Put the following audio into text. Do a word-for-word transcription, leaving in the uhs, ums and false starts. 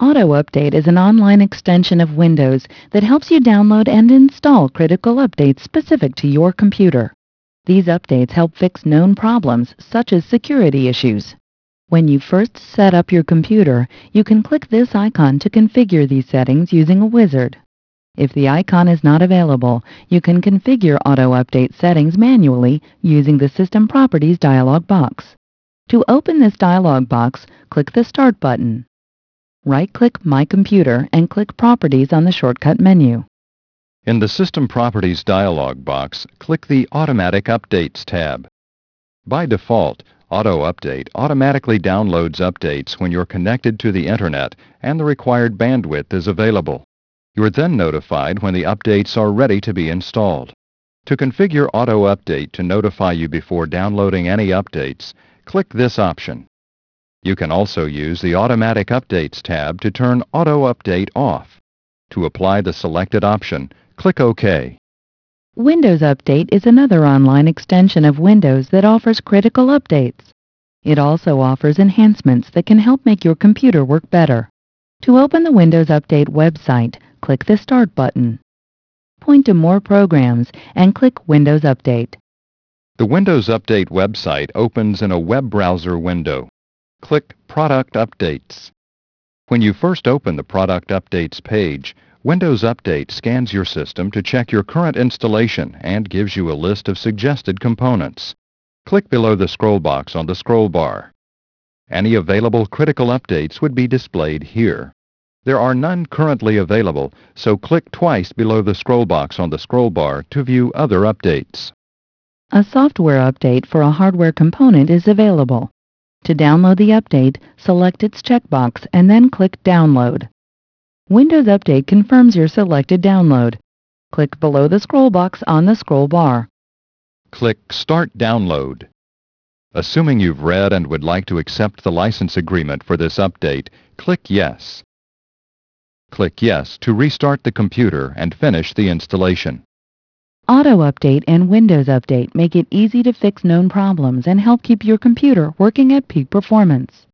Auto Update is an online extension of Windows that helps you download and install critical updates specific to your computer. These updates help fix known problems such as security issues. When you first set up your computer, you can click this icon to configure these settings using a wizard. If the icon is not available, you can configure Auto Update settings manually using the System Properties dialog box. To open this dialog box, click the Start button. Right-click My Computer and click Properties on the shortcut menu. In the System Properties dialog box, click the Automatic Updates tab. By default, Auto Update automatically downloads updates when you're connected to the Internet and the required bandwidth is available. You are then notified when the updates are ready to be installed. To configure Auto Update to notify you before downloading any updates, click this option. You can also use the Automatic Updates tab to turn Auto Update off. To apply the selected option, click OK. Windows Update is another online extension of Windows that offers critical updates. It also offers enhancements that can help make your computer work better. To open the Windows Update website, click the Start button. Point to More Programs and click Windows Update. The Windows Update website opens in a web browser window. Click Product Updates. When you first open the Product Updates page, Windows Update scans your system to check your current installation and gives you a list of suggested components. Click below the scroll box on the scroll bar. Any available critical updates would be displayed here. There are none currently available, so click twice below the scroll box on the scroll bar to view other updates. A software update for a hardware component is available. To download the update, select its checkbox and then click Download. Windows Update confirms your selected download. Click below the scroll box on the scroll bar. Click Start Download. Assuming you've read and would like to accept the license agreement for this update, click Yes. Click Yes to restart the computer and finish the installation. Auto Update and Windows Update make it easy to fix known problems and help keep your computer working at peak performance.